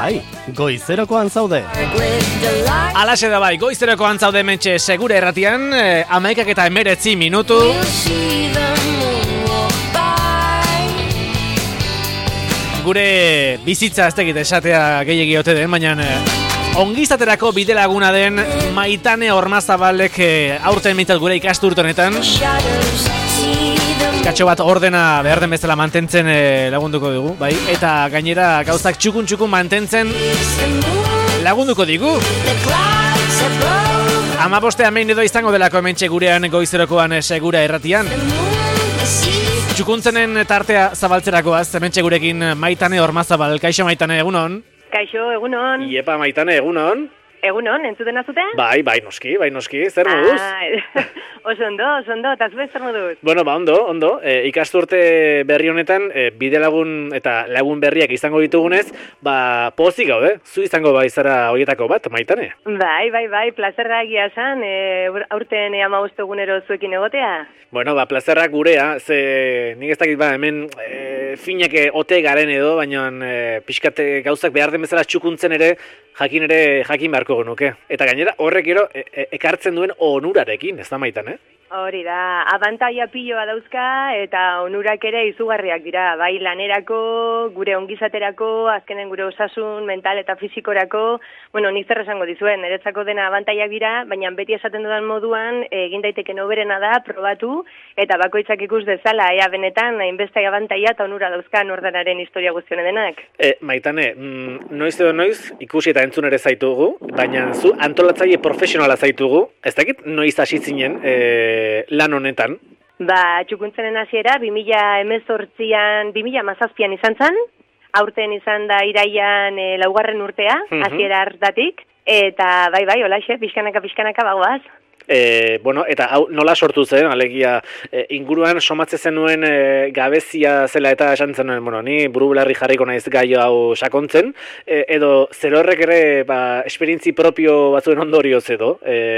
Bai, goizerokoan zaude. Alaxe da bai, goizerokoan zaude mentxe segure erratian, 11:19 minutu. Gure bizitza ez tegit esatea gehiegi ote den, baina ongizaterako bidelaguna den Maitane Ormazabalek aurten mintzat gure ikasturte honetan. Katxo bat ordena behar den bezala mantentzen lagunduko dugu, bai? Eta gainera gauzak txukun mantentzen lagunduko digu. 15 main edo izango delako hementxe gurean goizerokoan segura erratian. Txukuntzenen tartea zabaltzerakoaz, hementxe gurekin Maitane Ormazabal. Kaixo Maitane, egunon? Kaixo, egunon. Iepa Maitane, egunon? Egunon, entzuten azute? Bai, noski, zer moduz? Oso ondo, eta zuen zer moduz? Bueno, ondo. Ikasturte berri honetan, bidelagun eta lagun berriak izango ditugunez, pozik gaude, zu izango izara horietako bat, Maitane? Bai, plazerra egia esan, aurten 15 egunero zuekin egotea? Bueno, plazerrak gurea, ze nik ez dakit hemen finak ote garen edo, baina pixkat gauzak behar den bezala txukuntzen ere, jakin beharko genuke. Eta gainera horrek gero ekartzen duen onurarekin, ez da Maitane? Hori da, abantaia piloa dauzka eta onurak ere izugarriak dira, bai lanerako, gure ongizaterako, azkenen gure osasun, mental eta fisikorako, nik zer esango dizuen, niretzako dena abantaiak dira, baina beti esaten dudan moduan, egin daiteken hoberena da, probatu, eta bakoitzak ikus dezala, ea benetan, hainbeste abantaia eta onura dauzka nordanaren historia guztione denak. Maitane, noiz edo noiz, ikusi eta entzun ere zaitugu, baina zu antolatzaile profesionala zaitugu, ez dakit noiz hasi zinen, lan honetan? Txukuntzenen hasiera 2018an, 2017an izan zen, aurten izan da iraian 4. urtea, hasiera hartatik, eta bai, holaxe, pixkanaka bagoaz. Eta hau nola sortu zen, alegia inguruan somatze zenuen gabezia zela eta esan zenuen, ni burubelarri jarriko naiz gai hau sakontzen, edo zer horrek ere esperientzi propio batzuen ondorioz edo,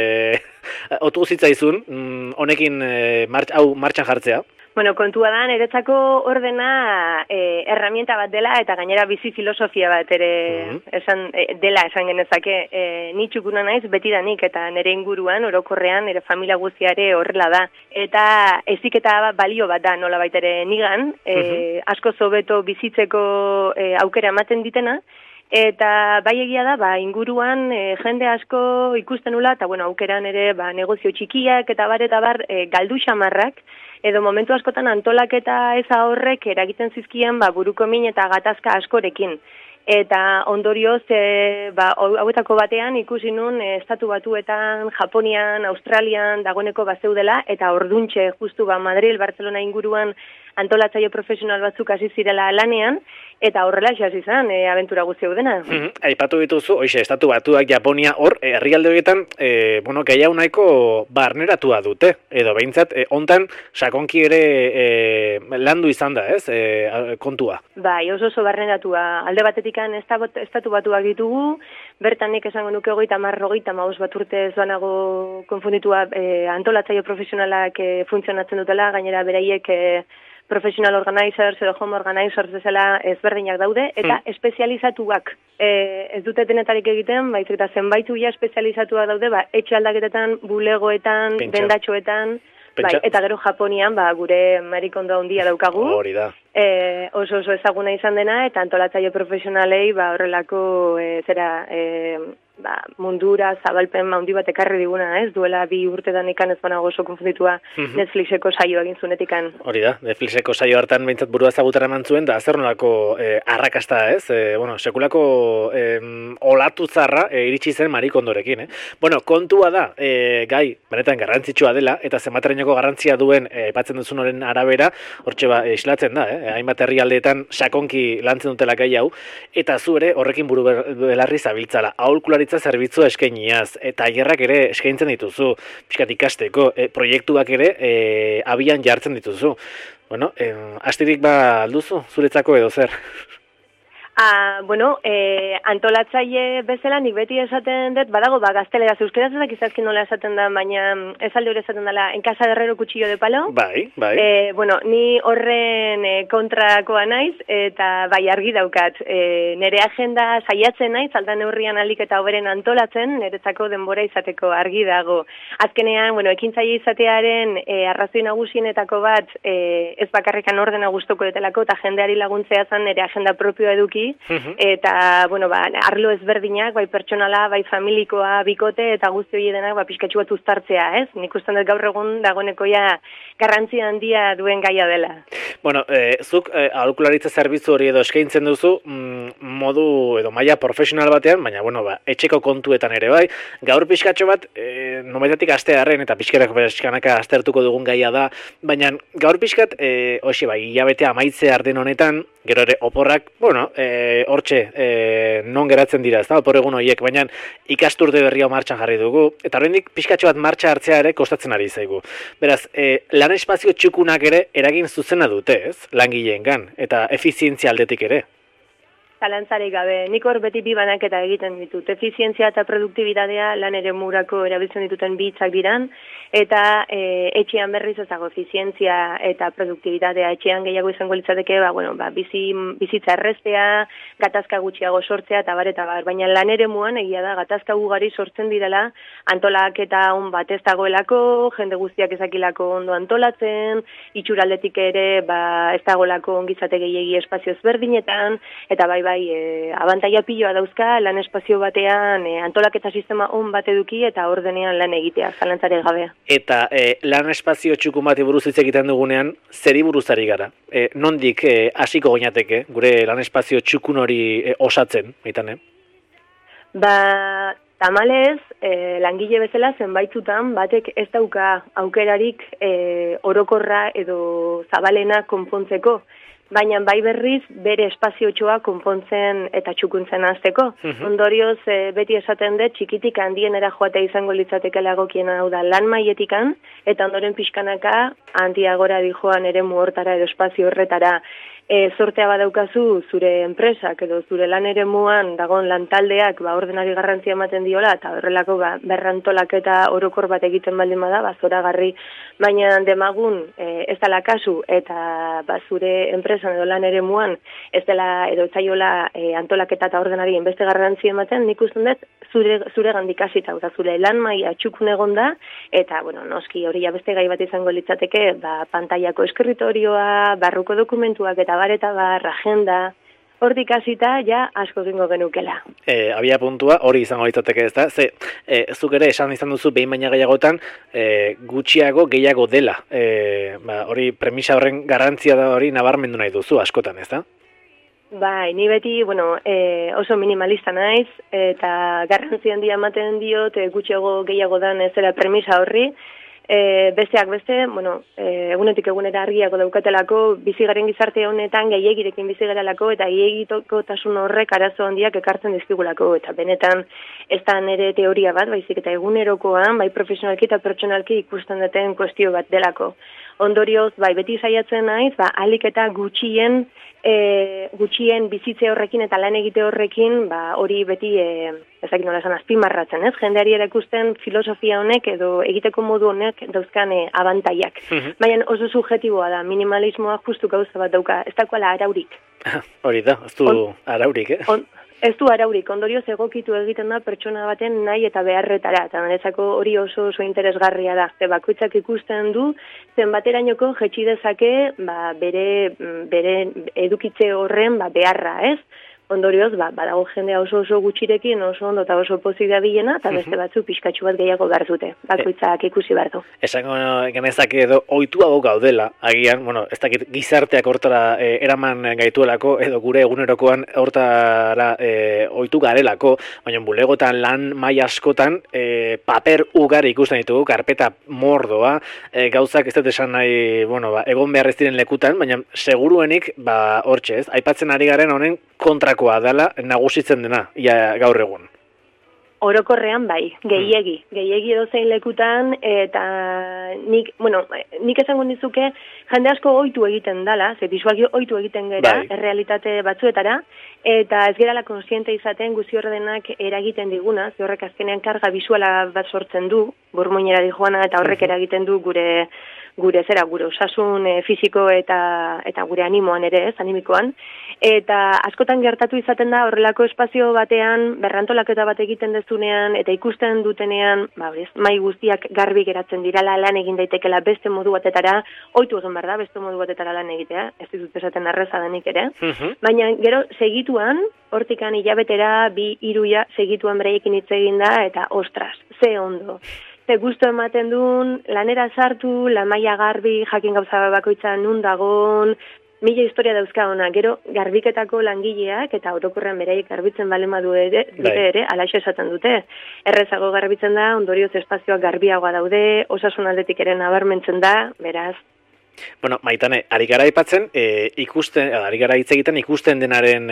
otu zitzaizun, honekin hau martxan jartzea? Kontua da, niretzako ordena herramienta bat dela eta gainera bizi filosofia bat ere esan genezake. Ni txukuna naiz betidanik eta nire inguruan, orokorrean, nire familia guztiare horrela da. Eta heziketa balio bat da nola baitere nigan, asko hobeto bizitzeko aukera ematen ditena. Eta bai egia da, inguruan jende asko ikusten nula, eta aukeran ere negozio txikiak eta bar galdu xamarrak, edo momentu askotan antolaketa eza horrek eragiten zizkien buruko min eta gatazka askorekin. Eta ondorioz, hauetako batean ikusi nun Estatu Batuetan, Japonian, Australian dagoeneko bazeudela, eta orduntxe justu Madril, Barcelona inguruan antolatzaile profesional batzuk hasi zirela lanean, eta horrela hasi zen abentura guzti dena. Aipatu dituzu, Estatu Batuak, Japonia, hor, herrialde horietan, gehiago nahiko barneratua dute, edo behintzat, hontan sakonki ere landu izan da, ez, kontua? Bai, oso barneratua. Alde batetikan Estatu Batuak ditugu, bertan nik esango nuke 30-35 bat urte ez banago konfunditua antolatzaile profesionalak funtzionatzen dutela, gainera beraiek professional organizers edo home organizers bezala ezberdinak daude, eta espezializatuak ez dute denetarik egiten, baizik eta zenbaitu espezializatuak daude, etxe aldaketetan, bulegoetan, dendatxoetan, eta gero Japonian, gure marikondo handia daukagu. Hori da. Oso ezaguna izan dena, eta antolatzaile profesionalei horrelako mundura zabalpen handi bat ekarri diguna, ez? Duela 2 urtetan ikan ez banago oso konfunditua Netflixeko saio egin zunetikan. Hori da, Netflixeko saio hartan behintzat burua ezagutara eman zuen, da zer nolako arrakasta, ez? Sekulako olatu zarra iritsi zen Marikondorekin, kontua da, gai, benetan garrantzitsua dela, eta zenbaterainoko garrantzia duen aipatzen duzun horren arabera, hortxe islatzen da, hainbat herrialdeetan sakonki lantzen dutela gai hau, eta zu ere horrekin buru belarri zabiltzala, aholkularitza zerbitzua eskainiaz, eta tailerrak ere eskaintzen dituzu, pixkat ikasteko, proiektuak ere abian jartzen dituzu. Astirik alduzu, zuretzako edo zer? Bueno, antolatzaile bezala nik beti esaten dut, badago, gazteleraz euskaraz ezak izazkin nola esaten da, baina esaldi hori esaten dela, en casa de herrero cuchillo de palo. Bai. Bueno, ni horren kontrakoa naiz, eta bai argi daukat. Nere agenda saiatzen naiz, aldan neurrian alik eta hoberen antolatzen, niretzako denbora izateko argi dago. Azkenean, bueno, ekintzaile izatearen arrazoi nagusienetako bat, ez bakarrikan ordena gustuko detelako, eta jendeari laguntzea zen nere agenda propioa eduki, eta, bueno, arlo ezberdinak, bai pertsonala, bai familikoa, bikote, eta guzti hori denak, pixkatxu bat uztartzea, ez? Nik usten dut gaur egun dagoeneko ja garrantzia handia duen gaia dela. Bueno, zuk aholkularitza zerbitzu hori edo eskaintzen duzu, modu edo maila profesional batean, baina, bueno, etxeko kontuetan ere bai, gaur pixkatxo bat, nomaitatik astearren, eta pixkanaka aztertuko dugun gaia da, baina gaur pixkat, hoxe bai, hilabetea amaitzear den honetan, gero ere oporrak, bueno, hortxe, non geratzen dira, ez da, opor egun horiek, baina ikasturte berria martxan jarri dugu, eta horrendik pixkatxo bat martxa hartzea ere kostatzen ari zaigu. Beraz, lan espazio txukunak ere eragin zuzena dute, ez, langileengan, eta efizientzia aldetik ere. Zalantzarik gabe, nik hor beti bi banaketa egiten ditut. Efizientzia eta produktibitatea lan ere murako erabiltzen dituten bi hitzak diran, eta etxean berriz ez dago efizientzia eta produktibitatea etxean gehiago izango litzateke, bizitza errestea, gatazka gutxiago sortzea eta bar, baina lan ere muan egia da gatazka ugari sortzen direla antolaketa on bat ez dagoelako, jende guztiak ezakilako ondo antolatzen, itxuraldetik ere ez dagoelako ongizate gehiegi espazio ezberdinetan, eta bai, abantaia piloa dauzka lan espazio batean antolaketa sistema on bat eduki eta ordenean lan egitea, zalantzare gabe. Eta lan espazio txukun bati buruz hitz egiten dugunean, zeri buruz ari gara? Nondik hasiko goinateke gure lan espazio txukun hori osatzen, baitane? Tamalez, langile bezala zenbaitzutan batek ez dauka aukerarik orokorra edo zabalena konpontzeko. Baina bai berriz bere espaziotxoa konpontzen eta txukuntzen hasteko. Ondorioz, beti esaten dut, txikitik handienera joatea izango litzatekela egokiena hau da lan mailetikan, eta ondoren pixkanaka handiagora dijoan ere muhortara edo espazio horretara. Zortea badaukazu zure enpresak edo zure lan ere muan dagoen lantaldeak ordenari garrantzia ematen diola eta horrelako berrantolaketa orokor bat egiten baldin bada, zoragarri, baina demagun ez dela kasu eta zure enpresan edo lan ere muan ez dela edo etzaiola antolaketa eta ordenari enbeste garrantzia ematen, nik usten dut zure gandik hasita, zure lan maila txukun egonda eta, noski hori beste gai bat izango litzateke, pantailako eskrritorioa, barruko dokumentuak eta agenda, hortik hasita ja asko egingo genukela. Abia puntua hori izango litzateke, ez da? Zuk ere esan izan duzu behin baina gehiagotan gutxiago gehiago dela. Hori premisa horren garrantzia da hori nabarmendu nahi duzu askotan, ez da? Bai, ni beti, oso minimalista naiz, eta garrantzi handia ematen diot, gutxiago gehiago dan ez dela premisa horri, besteak beste, egunetik egunera argiago daukatelako, bizigaren gizarte honetan gehiagirekin bizigarelako eta gehiagitokotasun horrek arazo handiak ekartzen dizkigulako, eta benetan ez da nire teoria bat, baizik eta egunerokoan, bai profesionalki eta pertsonalki ikusten duten kuestio bat delako. Ondorioz, beti saiatzen naiz, alik eta gutxien bizitze horrekin eta lan egite horrekin, hori beti, ezakit nola esan azpimarratzen, ez? Jendeari erakusten filosofia honek edo egiteko modu honek dauzkan abantaiak. Baina oso subjetiboa da, minimalismoa justu gauza bat dauka, ez dakoala araurik. Hori da, ez du araurik, Ez du araurik, ondorioz egokitu egiten da pertsona baten nahi eta beharretara, eta niretzako hori oso interesgarria da. Bakoitzak ikusten du, zenbaterainoko jetxi dezake bere edukitze horren beharra, ez? Ondorioz, badago jendea oso gutxirekin, oso ondo eta oso pozik dabilena, eta beste batzu pixkatxu bat gehiago behar dute. Bakoitzak ikusi behar du. Esango genezake edo oituago gaudela, agian, ez dakit gizarteak hortara eraman gaituelako, edo gure egunerokoan hortara oitu garelako, baina bulegotan lan maila askotan paper ugari ikusten ditugu, karpeta mordoa, gauzak ez dut esan nahi, egon behar ez diren lekutan, baina seguruenik, hortxe ez, aipatzen ari garen honen kontrakoa dela nagusitzen dena, gaur egun. Orokorrean gehiegi edozein lekutan, eta nik esango dizuke, jende asko ohitu egiten dela, bisualki ohitu egiten gera, errealitate batzuetara, eta ez gerala konsiente izaten guzi ordenak eragiten diguna, ze horrek azkenean karga bisuala bat sortzen du, burmuinera dijoana, eta horrek eragiten du gure osasun fisiko eta gure animoan ere, animikoan, eta askotan gertatu izaten da horrelako espazio batean, berrantolaketa bat egiten dezunean, eta ikusten dutenean, mai guztiak garbi geratzen dirala, lan egin daitekela beste modu batetara, ohitu egin behar da, beste modu batetara lan egitea, ez ditut esaten arreza denik ere, baina gero segituan, hortikan hilabetera, 2-3 segituan bereiekin hitz egin da, eta ostras, ze ondo. Ze gustu ematen duen, lanera sartu, lan maila garbi, jakin gauza bakoitza nun dagon, mila historia dauzka ona, gero garbiketako langileak eta orokorrean beraiek garbitzen balen badu ere, alaxe esaten dute. Errezago garbitzen da, ondorioz espazioak garbiagoa daude, osasun aldetik ere nabarmentzen da, beraz. Bueno, Maitane, ari gara aipatzen, ari gara hitz egiten ikusten denaren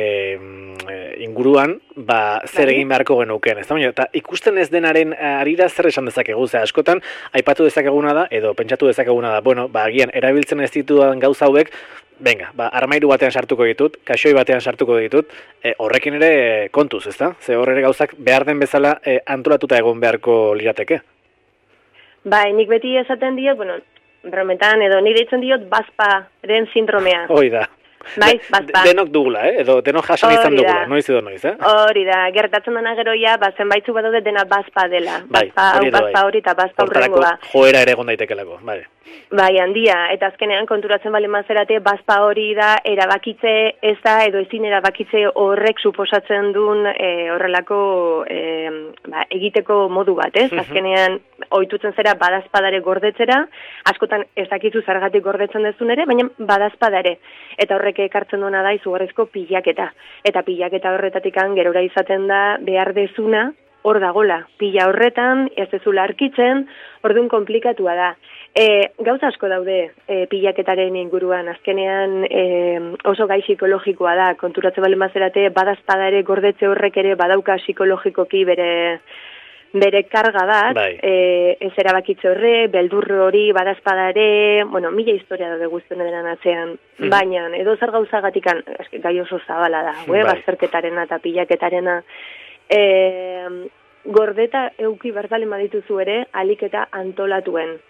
inguruan, zer egin beharko genuken, ez da? Eta ikusten ez denaren arira zer esan dezakegu, ze askotan aipatu dezakeguna da, edo pentsatu dezakeguna da, agian, erabiltzen ez ditudan gauza hauek, venga, armairu batean sartuko ditut, kaxoi batean sartuko ditut, horrekin ere kontuz, ez da? Ze horre gauzak behar den bezala antolatuta egon beharko lirateke. Bai, nik beti esaten diot, brometan edo nire ditzen diot bazparen sindromea. Hoi da. Bai, bazpa. Denok dugula, edo denok jasan izan dugula, noiz edo noiz, Hori da, gertatzen dena geroia, zenbaitzu badaude dena bazpa dela. Bazpa hori eta bazpa urrengoa. Joera ere egon daitekelako, bai. Bai, handia, eta azkenean konturatzen bale mazerate, bazpa hori da erabakitze ez da, edo ezin erabakitze horrek suposatzen duen horrelako egiteko modu bat, ez? Azkenean, ohitutzen zera badazpadare gordetzera, askotan ez dakizu zergatik gordetzen dezun ere, baina badazpadare. Eta horrek ekartzen duena da izugarrizko pilaketa. Eta pilaketa horretatikan gerora izaten da behar dezuna hor dagola. Pila horretan, ez dezula arkitzen, orduan komplikatua da. Gauza asko daude pilaketaren inguruan, azkenean oso gai psikologikoa da, konturatze bale mazerate, badazpadare gordetze horrek ere badauka psikologikoki bere karga bat, ez erabakitze horre, beldurro hori, badazpadare, mila historia daude guztien edan atzean, baina edo zer gauzagatikan, gai oso zabala da, bazterketarena eta pilaketarena, gordeta euki bertalen badituzu ere, alik eta antolatuen.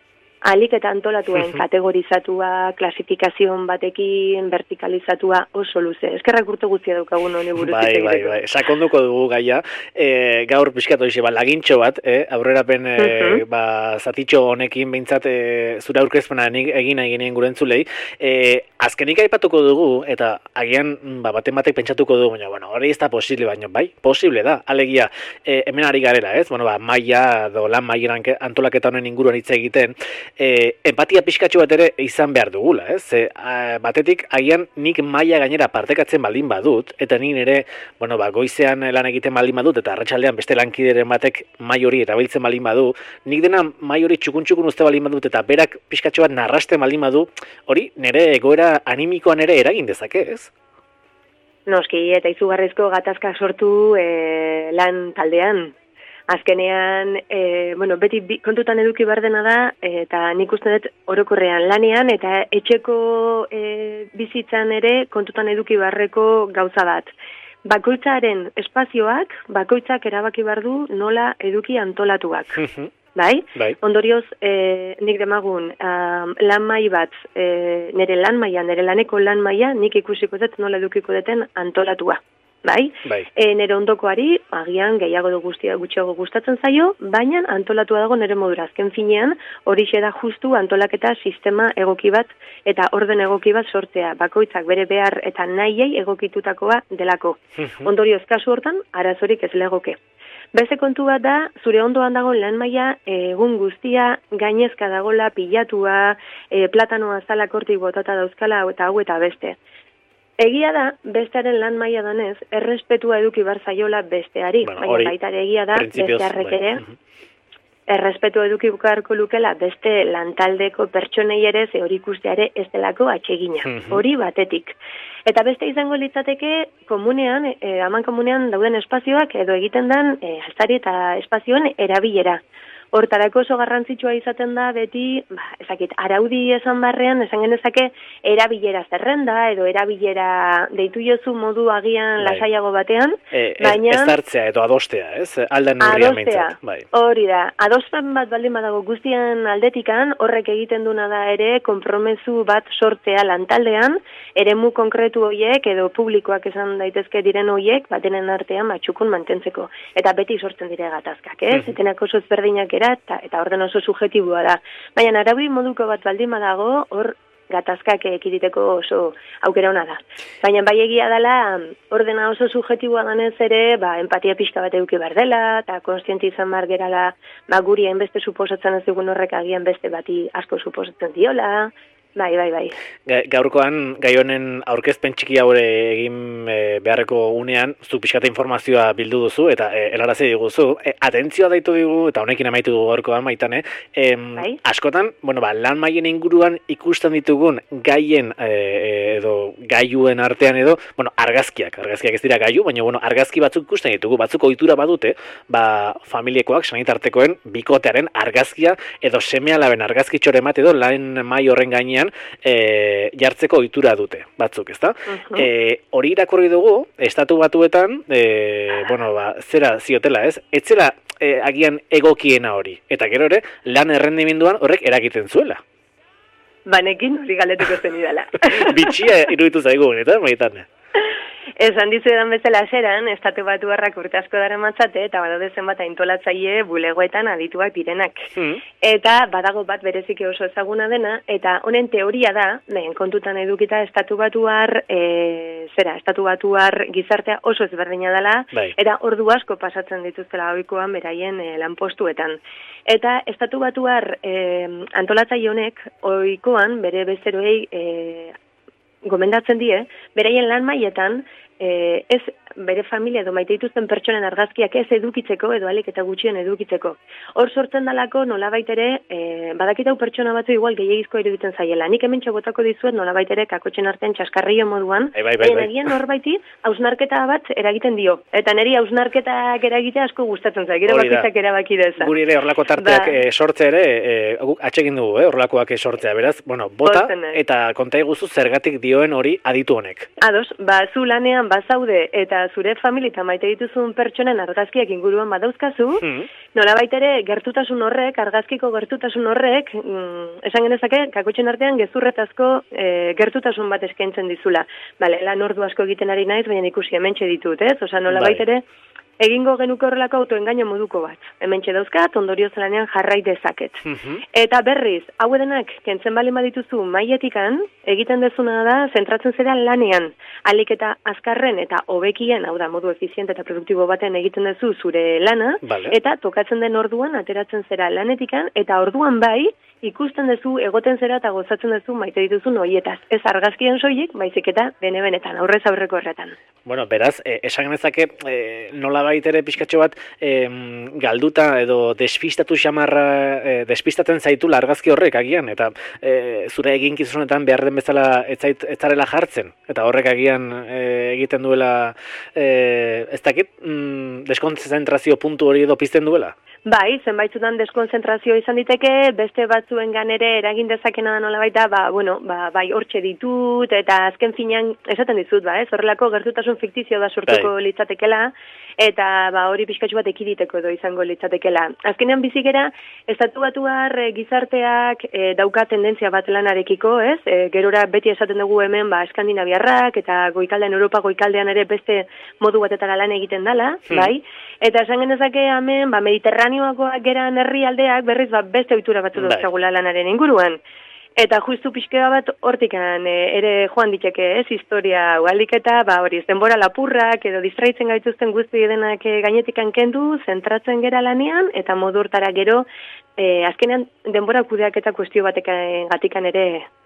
Kategorizatua, klasifikazion batekin, vertikalizatua oso luze. Eskerrak urte guztia daukagun honi buruz. Bai. Sakonduko dugu gaia. Gaur pixkatu izi, lagintxo bat, aurrerapen zatitxo honekin behintzat zure aurkezpena egin gurentzulei. Azkenik aipatuko dugu, eta agian baten batek pentsatuko dugu, baina hori ez da posible, baina bai, posible da. Alegia, hemen ari garela, ez? Maia, lan maieran antolaketa honen inguruan hitz egiten, empatia pixkatxo bat ere izan behar dugula, ez? Batetik, agian nik maila gainera partekatzen baldin badut, eta nik nire, goizean lan egiten baldin badut, eta arratsaldean beste lankideren batek mai hori erabiltzen baldin badu, nik dena mai hori txukun uste baldin badut, eta berak pixkatxo bat narrasten baldin badu, hori nire egoera animikoan ere eragin dezake, ez? Noski, eta izugarrizko gatazka sortu lan taldean. Azkenean, beti kontutan eduki behar dena da, eta nik uste dut orokorrean lanean, eta etxeko bizitzan ere kontutan eduki beharreko gauza bat. Bakoitzaren espazioak, bakoitzak erabaki behar du nola eduki antolatuak. Bai? Ondorioz, nik demagun, lan mai bat, nire laneko lan maila, nik ikusiko dut nola edukiko duten antolatua. Bai? Nire ondokoari, agian gehiago gutxiago gustatzen zaio, baina antolatua dago nire modura. Azken finean, horixe da justu antolaketa sistema egoki bat eta orden egoki bat sortzea. Bakoitzak bere behar eta nahiei egokitutakoa delako. Ondorioz kasu hortan, arazorik ez legoke. Beste kontu bat da, zure ondoan dago lan maila egun guztia, gainezka dagola, pilatua, platanoa zalak hortik botata dauzkala eta hau eta beste. Egia da, bestearen lan maila danez, errespetua eduki behar zaiola besteari, baina baita egia da, bestearrek ere, errespetua eduki beharko lukela beste lantaldeko pertsonei ere, ze hori ikusteare ez delako atsegina, hori batetik. Eta beste izango litzateke komunean, aman komunean dauden espazioak edo egiten den altzari eta espazioen erabilera. Hortarako oso garrantzitsua izaten da beti, araudi esan barrean, esan genezake, erabilera zerrenda, edo erabilera deitu jozu modu agian lasaiago batean, baina... Ez hartzea edo adostea, ez? Aldan neurrian meintzat. Hori da, adostan bat baldin badago guztian aldetikan, horrek egiten duna da ere, konpromezu bat sortzea lantaldean, eremu konkretu hoiek, edo publikoak esan daitezke diren hoiek, batenen artean txukun mantentzeko. Eta beti sortzen dire gatazkak, ez? Etenak oso ezberdinak eta orden oso subjetiboa da. Baina araudi moduko bat baldin badago, hor gatazkak ekiditeko oso aukera ona da. Baina bai egia dela, ordena oso subjetiboa danez ere, empatia pixka bat eduki behar dela, eta konstienti izan behar gerala, guri hainbeste suposatzen ez dugun horrek agian beste bati asko suposatzen diola. Bai. Gaurkoan, gai honen aurkezpen txiki haure egin beharreko unean, zu pixkate informazioa bildu duzu, eta helarazi diguzu. Atentzioa daitu digu, eta honekin amaitu dugu gaurkoan, Maitane. Askotan, lan maien inguruan ikusten ditugun gaien edo gailuen artean edo, argazkiak ez dira gailu, baina argazki batzuk ikusten ditugu, batzuk ohitura badute, familiekoak, sanitartekoen, bikotearen argazkia edo seme-alaben argazkitxore bat edo lan mai horren gainean jartzeko ohitura dute, batzuk, ezta? Hori irakurri dugu, Estatu Batuetan, zera ziotela, ez? Etzela agian egokiena hori. Eta gero ere, lan errendimenduan horrek eragiten zuela. Banekin hori galetuko zen idala. Bitxia iruditu zaigun, eta Maitane? Esan dizuedan bezala zeran, Estatu Batuarrak urte asko dara matzate, eta badaude zenbat aintolatzaile bulegoetan adituak direnak. Eta badago bat bereziki oso ezaguna dena, eta honen teoria da, kontutan edukita Estatu Batuar gizartea oso ezberdina dela, eta ordu asko pasatzen dituztela ohikoan beraien lanpostuetan. Eta Estatu Batuar antolatzaile honek ohikoan bere bezeroei gomendatzen die, beraien lan mailetan ez bere familia edo maite dituzten pertsonen argazkiak ez edukitzeko edo alik eta gutxien edukitzeko. Hor sortzen dalako nolabait ere, badakit hau pertsona batzu igual gehiagizko iruditzen zaiela. Nik hemen txobotako dizuet nolabait ere kakotxen artean txaskarrio moduan, egin norbaiti hausnarketa bat eragiten dio. Eta niri hausnarketak eragite asko gustatzen zaik, gero bakitzak erabaki deza. Guri ere horlako tarteak sortzea ere, atxegin dugu, horlakoak sortzea, beraz, bota eta konta iguzu zergatik dioen hori aditu honek. Ados, zu lanean bazaude eta zure familia eta maite dituzun pertsonen argazkiak inguruan badauzkazu, nolabait ere gertutasun horrek, argazkiko gertutasun horrek, esan genezake, kakotxen artean gezurretazko gertutasun bat eskaintzen dizula. Lan ordu asko egiten ari naiz, baina ikusi hementxe ditut, ez? Osa nolabait ere, egingo genuke horrelako autoengaino moduko bat. Hementxe dauzkat, ondorio zelanean jarrai dezaket. Eta berriz, hau edenak, kentzen bali badituzu maietikan, egiten dezuna da, zentratzen zera lanean, alik eta azkarren eta hobekien, hau da, modu efiziente eta produktibo baten egiten duzu zure lana, eta tokatzen den orduan, ateratzen zera lanetikan, eta orduan bai, ikusten duzu, egoten zera eta gozatzen duzu maite dituzun hoietaz. Ez argazkien soilik, baizik eta bene-benetan, aurrez aurreko horretan. Beraz, esan genezake, nola baitere pixkatxo bat galduta edo despistatu xamarra, despistatzen zaitula argazki horrek agian, eta zure eginkizunetan behar den bezala etzarela jartzen, eta horrek agian egiten duela, ez dakit, deskontzentrazio puntu hori edo pizten duela? Bai, zenbaitzutan deskonzentrazio izan diteke, beste batzuen ere eragin dezakena da nola baita, bai hortxe ditut, eta azken finean, esaten dizut, horrelako gertutasun fiktizio da sortuko litzatekela, eta hori pixkatxu bat ekiditeko edo izango litzatekela. Azkenean bizikera, Estatu Batuar gizarteak dauka tendentzia bat lanarekiko, ez? Gerora beti esaten dugu hemen, Eskandinaviarrak, eta Europa goikaldean ere beste modu batetara lan egiten dela, bai? Eta esan genezake hemen, Mediterraneoakoak geran herrialdeak berriz beste ohitura batzu dauzkagula lanaren inguruan. Eta justu pixkea bat hortikan ere joan diteke, ez, historia ugaldik eta hori denbora lapurrak edo distraitzen gaituzten guzti denak gainetikan kendu, zentratzen gera lanean, eta modu hortara gero, azkenean denbora kudeak eta kuestio batekan gatikan ere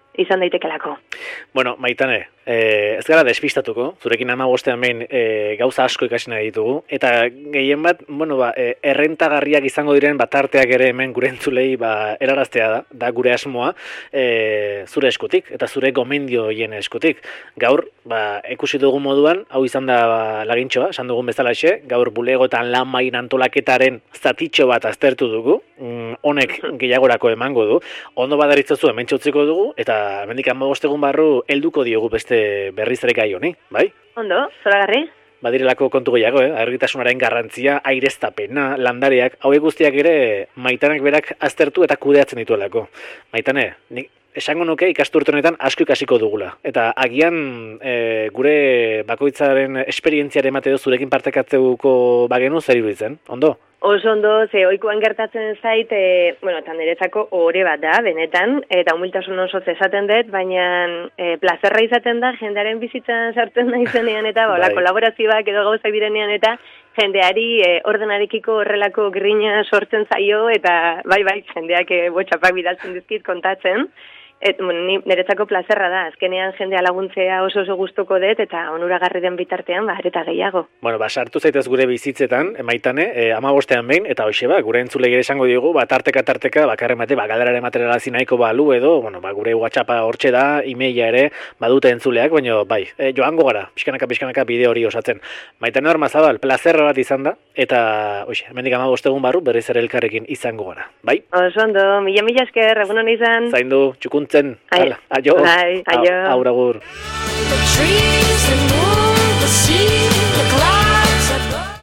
izan daitekelako. Bueno, Maitane, ez gara despistatuko, zurekin 15 behin gauza asko ikasi nahi ditugu, eta gehien bat, errentagarriak izango diren batarteak ere hemen gure entzulei eraraztea da gure asmoa zure eskutik, eta zure gomendioien eskutik. Gaur, ikusi dugun moduan, hau izan da lagintxoa, esan dugun bezalaxe, gaur bulegoetan lan main antolaketaren zatitxo bat aztertu dugu, honek gehiagorako emango du, ondo badaritzazu hemen txutziko dugu, eta hemendik 15 egun barru helduko diogu beste berriz ere gai honi, bai? Ondo, zoragarri? Badirelako kontu gehiago, argitasunaren garrantzia, aireztapena, landareak, hauek guztiak ere Maitanek berak aztertu eta kudeatzen dituelako. Maitane, nik esango nuke ikasturte honetan asko ikasiko dugula. Eta agian gure bakoitzaren esperientziare emate zurekin partekatzeuko bagenu zer iruditzen, ondo? Oso ondo, ze ohikoan gertatzen zait, eta niretzako ohore bat da, benetan, eta humiltasun osoz esaten dut, baina plazerra izaten da, jendearen bizitzan sartzen naizenean eta, kolaborazioak edo gauzak direnean eta, jendeari ordenarekiko horrelako grina sortzen zaio, eta bai, jendeak botxapak bidaltzen dizkit kontatzen, niretzako plazerra da, azkenean jendea laguntzea oso gustuko dut, eta onuragarri den bitartean, eta gehiago. Bueno, sartu zaitez gure bizitzetan, Maitane, 15 behin, eta hoxe gure entzulei ere esango diogu, tarteka, bakarren bate, galderaren materialazi nahiko balu edo, gure WhatsAppa hortxe da, emaila ere, badute entzuleak, baina joango gara, pixkanaka bideo hori osatzen. Maitane Ormazabal, plazerra bat izan da, eta hoxe, hemendik 15 egun barru, berriz ere elkarrekin izango gara, bai? Oso ondo, mila esker, egunon izan. Zaindu, txukuntzen, aio, aio. aur agur.